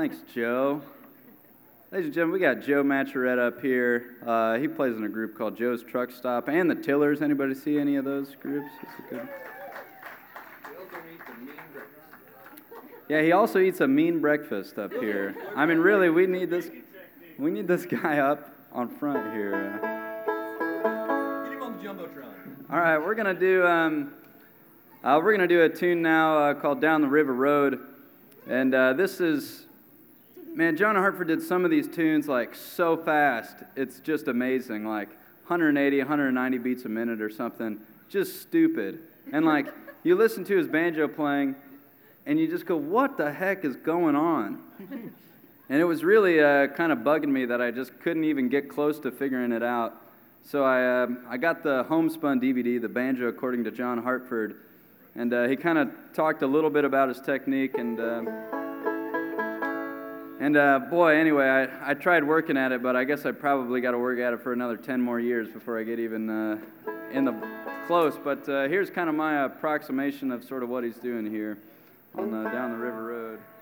Thanks, Joe. Ladies and gentlemen, we got Joe Maturetta up here. He plays in a group called Joe's Truck Stop and the Tillers. Anybody see any of those groups? Yeah, he also eats a mean breakfast up here. I mean, really, we need this guy up on front here. Get him on the Jumbotron. All right, we're gonna do a tune now called "Down the River Road," and this is, man, John Hartford did some of these tunes like so fast, it's just amazing, like 180, 190 beats a minute or something, just stupid. And like you listen to his banjo playing, and you just go, "What the heck is going on?" And it was really kind of bugging me that I just couldn't even get close to figuring it out. So I got the homespun DVD, The Banjo According to John Hartford, and he kind of talked a little bit about his technique, and boy, anyway, I tried working at it, but I guess I probably got to work at it for another 10 more years before I get even in the close. But here's kind of my approximation of sort of what he's doing here on Down the River Road.